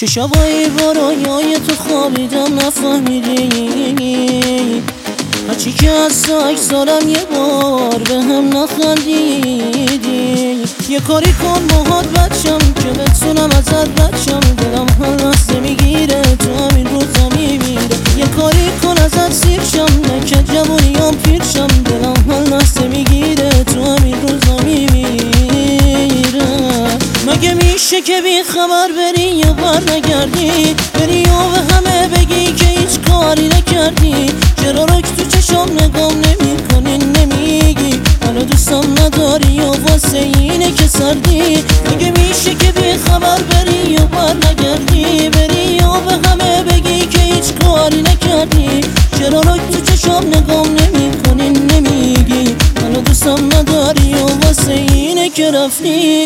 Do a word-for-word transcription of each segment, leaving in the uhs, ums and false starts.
چه شبایی با رویای تو خوابیدم نفهمیدی، هرچی که از سگ سالم یه بار به هم نخندیدی. یه کاری کن باهات بچم که بتونم ازت بچم، دلم هر لحظه میگیره تو همین روزا میمیره. یه کاری کن ازت سیرشم نه که جوونیام پیرشم، دلم هر لحظه میگیره تو همین روزا میمیره. مگه میشه که بی خبر بری یا بر نگردی، بری یا به همه بگی که هیچ کاری نکردی؟ چرا رک تو چشم نگام نمی کنی نمیگی منو دوستم نداری یا واسه اینه که سردی؟ مگه میشه که بی خبر بری یا بر نگردی، بری یا به همه بگی که هیچ کاری نکردی؟ چرا رک تو چشم نگام نمی کنی نمیگی منو دوستم نداری یا واسه اینه که رفتی؟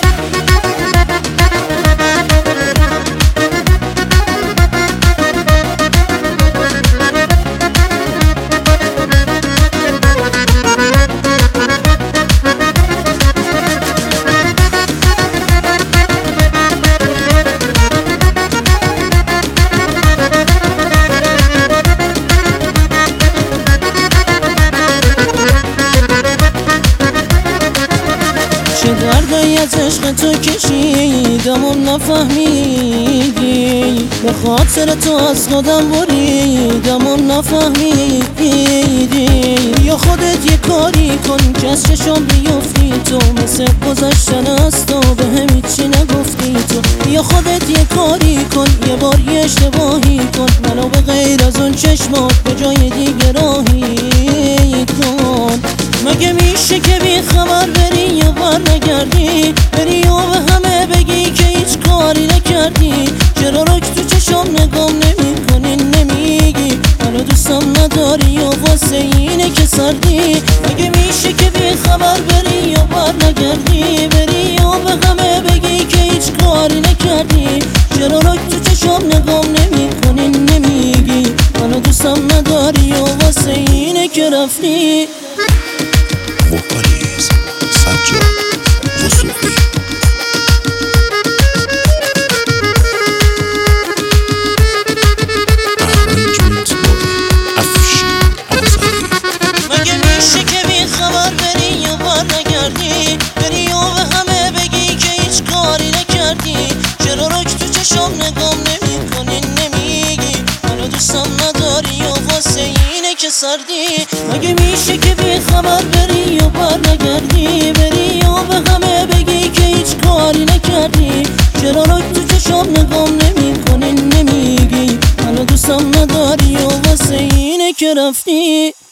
چه دردایی از عشق تو کشیدم و نفهمیدی، به خاطر تو از خودم بریدم و نفهمیدی. یا خودت یه کاری کن که از چشم بیفتی تو، مثل گذشتن از تو به هم هیچی نگفتی تو. یا خودت یه کاری کن یه بار یه اشتباهی کن، منو به غیر از اون چشمات به جای دیگه راهی کن. مگه میشه که بی خبر بری یا بر نگردی، بری یا به همه بگی که هیچ کاری نکردی؟ چرا رک تو چشم نگام نمی کنی نمیگی منو دوستم نداری یا واسه اینه که سردی؟ مگه میشه که بی خبر بری یا بر نگردی، بری یا به همه بگی که هیچ کاری نکردی؟ چرا رک تو چشم نگام نمی کنی نمیگی منو دوستم نداری یا واسه اینه که رفتی؟ Vocalize Sajjad Wusuqi. Arrangement by Afshin Azali. مگه میشه که بی خبر بری یا بر نگردی، بری یا به همه بگی که هیچ کاری نکردی؟ چرا رک تو چشم نگام نمی کنی نمیگی منو دوستم نداری یا واسه اینه که سردی؟ مگه میشه که بی خبر بری یا بر نگردی، بری یا به همه بگی که هیچ کاری نکردی؟ چرا رک تو چشم نگام نمی کنی نمیگی منو دوستم نداری یا واسه اینه که رفتی؟